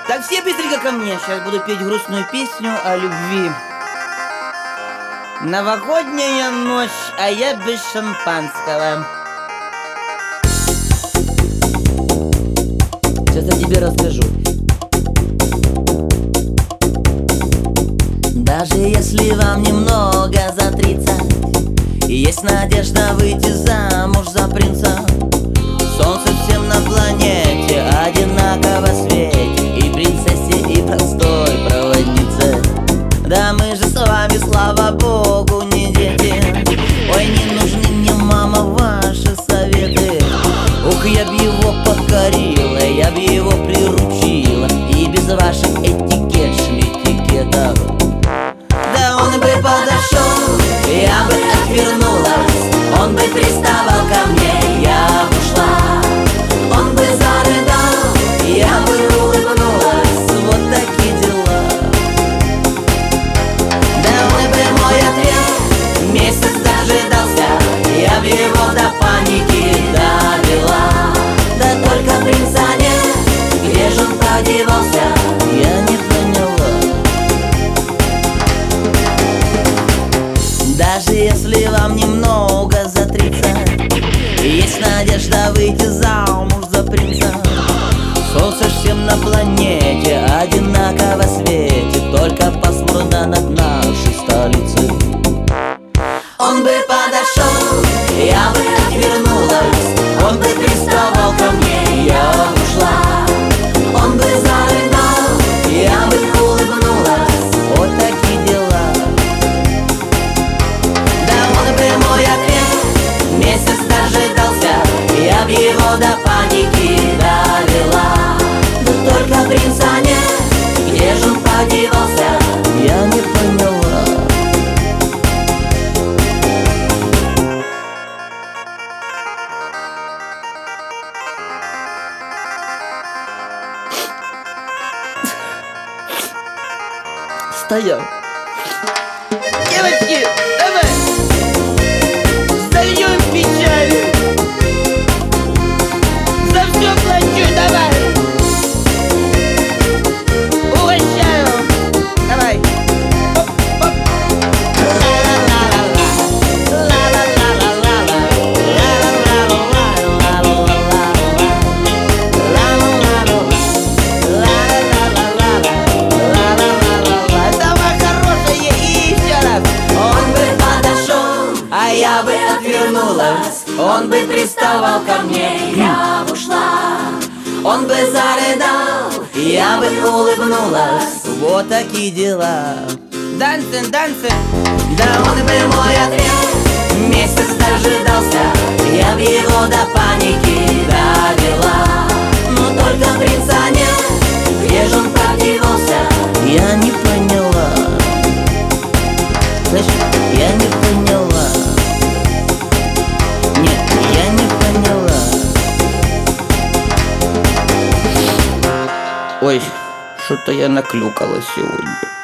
Так, все быстренько ко мне. Сейчас буду петь грустную песню о любви. Новогодняя ночь, а я без шампанского. Сейчас я тебе расскажу. Даже если вам немного за 30, есть надежда выйти замуж за принца. Солнце всем на планете одинаково светит, и принцессе, и простой проводнице. Да мы же с вами, слава богу, не дети. Ой, не нужны мне, мама, ваши советы. Ух, я б его покорила, я б его приручила, и без ваших этикетов. Да он бы подошел, я бы отвернулась, он бы приставал ко мне, я бы ушла. Он бы зарыдал, я бы улыбнулась, вот такие дела. Да он бы мой ответ месяц дожидался, я б его до паники довела. Да только принца нет, где же он подевался, я не поняла. Даже если вам немного за 30, есть надежда выйти замуж за принца. Солнце всем на планете одинаково светит, только пасмурно над нашей столицей. Он бы подошел, я бы отвернулась, он бы приставал ко мне, я бы ушла. Он бы зарыдал, я бы улыбнулась, вот такие дела. Мой ответ месяц дожидался, я б его до паники довела. Да только принца нет, где же он подевался, я не поняла. Стоял. Девочки, давай! Зальем печаль, за все плачу, давай. Угощаю, давай. Оп, оп. Давай, хорошая, и еще раз. Он бы подошел, а я бы отвернулась, он бы приставал ко мне, я бы ушла. Он бы зарыдал, я бы улыбнулась, вот такие дела. Dancing, dancing. Да он бы мой ответ месяц дожидался, я б его до паники довела. Но только принца нет, где же он подевался, я не поняла. Слышь, я не поняла. Нет, я не поняла. Ой, что-то я наклюкала сегодня.